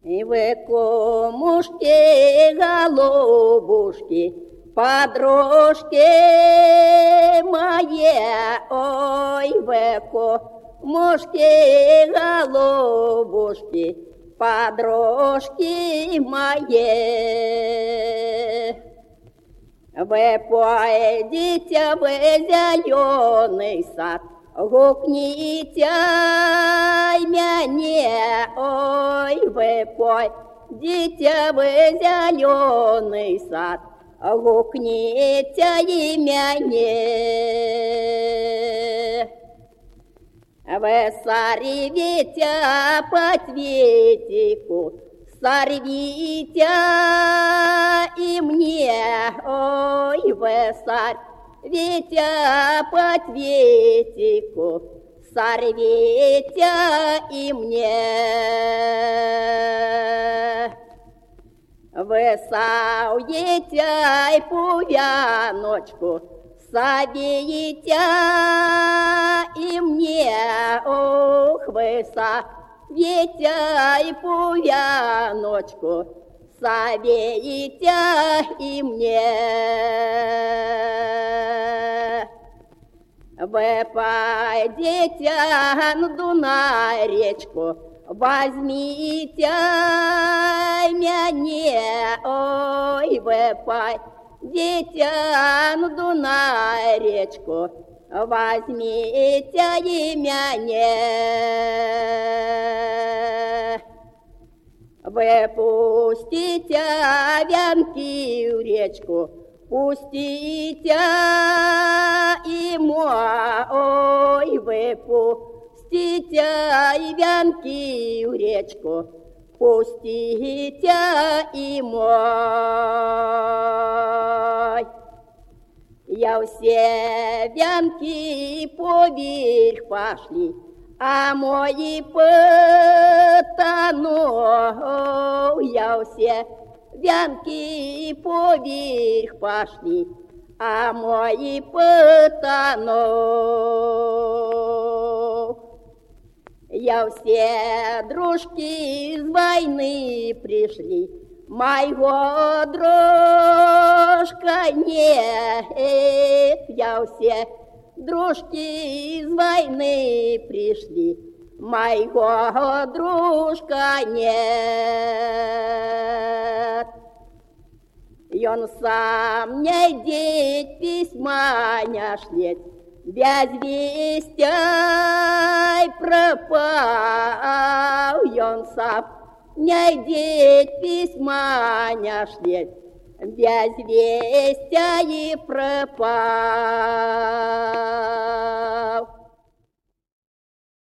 И вы, кумушки, голубушки, подружки мои, ой, вы, кумушки, голубушки, подружки мои. Вы пойдите в зеленый сад, гукните меня, ой, вы пойдите в зеленый сад, гукните меня. Вы сорвите по цветику, сорвите и мне, ой, вы сорвите по цветику, сорвите и мне. Вы сауете пувяночку, садите и мне, ох, вы садите пувяночку, садите и мне. Вы пойдите на Дунай речку, возьмите меня, ой, вы пойдите на Дунай речку, возьмите меня. Вы пустите вянки в речку, пустите и мой, ой, вы пустите вянки в речку, пустите и мой. Я все вянки поверх пошли, а мои потону. Я все вянки поверх пошли, а мои потону. Я все дружки с войны пришли, моего дружка нет. Я все дружки с войны пришли, моего дружка нет. И он сам мне деть письма не шлет, без вестей пропал. И он сам мне деть письма не шлет, без вестей пропал.